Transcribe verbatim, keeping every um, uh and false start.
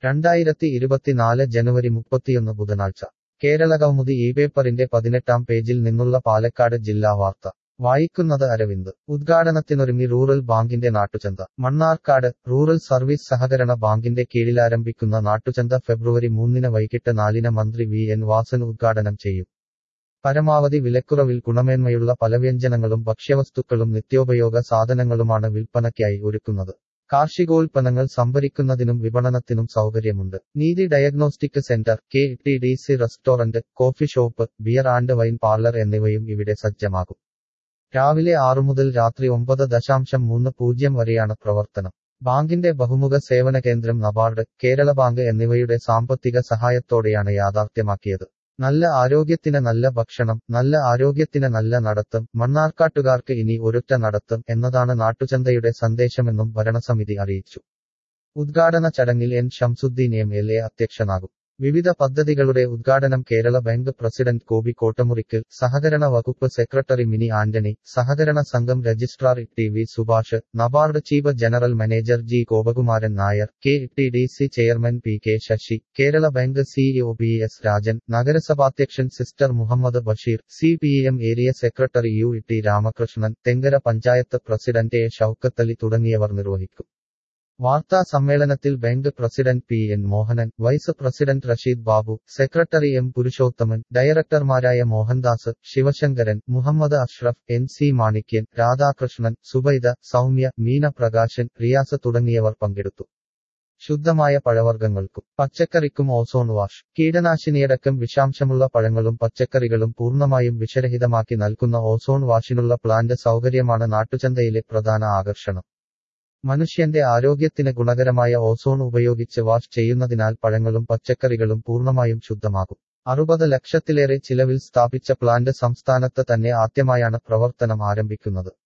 രണ്ടായിരത്തി ഇരുപത്തിനാല് ജനുവരി മുപ്പത്തിയൊന്ന് ബുധനാഴ്ച കേരളകൗമുദി ഈ പേപ്പറിന്റെ പതിനെട്ടാം പേജിൽ നിന്നുള്ള പാലക്കാട് ജില്ലാ വാർത്ത വായിക്കുന്നത് അരവിന്ദ് ഉദ്ഘാടനത്തിനൊരുങ്ങി റൂറൽ ബാങ്കിന്റെ നാട്ടുചന്ത മണ്ണാർക്കാട് റൂറൽ സർവീസ് സഹകരണ ബാങ്കിന്റെ കീഴിലാരംഭിക്കുന്ന നാട്ടുചന്ത ഫെബ്രുവരി മൂന്നിന് വൈകിട്ട് നാലിന് മന്ത്രി വി എൻ വാസൻ ഉദ്ഘാടനം ചെയ്യും പരമാവധി വിലക്കുറവിൽ ഗുണമേന്മയുള്ള പലവ്യഞ്ജനങ്ങളും ഭക്ഷ്യവസ്തുക്കളും നിത്യോപയോഗ സാധനങ്ങളുമാണ് വിൽപ്പനയ്ക്കായി ഒരുക്കുന്നത് കാർഷികോൽപ്പന്നങ്ങൾ സംഭരിക്കുന്നതിനും വിപണനത്തിനും സൗകര്യമുണ്ട് Neethi diagnostic centre K T D C restaurant coffee shop beer and wine parlour എന്നിവയും ഇവിടെ സജ്ജമാകും രാവിലെ ആറു മുതൽ രാത്രി ഒമ്പത് ദശാംശം മൂന്ന് പൂജ്യം വരെയാണ് പ്രവർത്തനം ബാങ്കിന്റെ ബഹുമുഖ സേവന കേന്ദ്രം നബാർഡ് കേരള ബാങ്ക് എന്നിവയുടെ സാമ്പത്തിക സഹായത്തോടെയാണ് യാഥാർത്ഥ്യമാക്കിയത് നല്ല ആരോഗ്യത്തിന് നല്ല ഭക്ഷണം നല്ല ആരോഗ്യത്തിന് നല്ല നടത്തം മണ്ണാർക്കാട്ടുകാർക്ക് ഇനി ഒരൊറ്റ നടത്തം എന്നതാണ് നാട്ടുചന്തയുടെ സന്ദേശമെന്നും ഭരണസമിതി അറിയിച്ചു ഉദ്ഘാടന ചടങ്ങിൽ N Shamsuddin M L A അധ്യക്ഷനാകും വിവിധ പദ്ധതികളുടെ ഉദ്ഘാടനം കേരള ബാങ്ക് പ്രസിഡന്റ് കോബി കോട്ടമുറിക്കൽ സഹകരണ വകുപ്പ് സെക്രട്ടറി മിനി ആന്റണി സഹകരണ സംഘം registrar T V Subhash NABARD chief general manager G Gopakumaran Nair K T D C chairman P K Sasi Kerala bank CEO P S Rajan നഗരസഭാധ്യക്ഷൻ സിസ്റ്റർ Muhammad Basheer C P M area secretary U T Ramakrishnan Thenkara panchayat president A Shoukathali തുടങ്ങിയവർ നിർവഹിക്കും വാർത്താ സമ്മേളനത്തിൽ bank president P N Mohanan vice president Rasheed Babu secretary M Purushothaman ഡയറക്ടർമാരായ Mohandas Sivasankaran Muhammad Ashraf N C Manikyan Radhakrishnan Zubaida Soumya Meena Prakashan Riyas തുടങ്ങിയവർ പങ്കെടുത്തു ശുദ്ധമായ പഴവർഗ്ഗങ്ങൾക്കും പച്ചക്കറിക്കും ഓസോൺ വാഷ് കീടനാശിനിയടക്കം വിഷാംശമുള്ള പഴങ്ങളും പച്ചക്കറികളും പൂർണ്ണമായും വിഷരഹിതമാക്കി നൽകുന്ന ഓസോൺ വാഷിനുള്ള പ്ലാന്റ് സൗകര്യമാണ് നാട്ടുചന്തയിലെ പ്രധാന ആകർഷണം മനുഷ്യന്റെ ആരോഗ്യത്തിന് ഗുണകരമായ ഓസോൺ ഉപയോഗിച്ച് വാഷ് ചെയ്യുന്നതിനാൽ പഴങ്ങളും പച്ചക്കറികളും പൂർണ്ണമായും ശുദ്ധമാകും അറുപത് ലക്ഷത്തിലേറെ ചിലവിൽ സ്ഥാപിച്ച പ്ലാന്റ് സംസ്ഥാനത്ത് തന്നെ ആദ്യമായാണ് പ്രവർത്തനം ആരംഭിക്കുന്നത്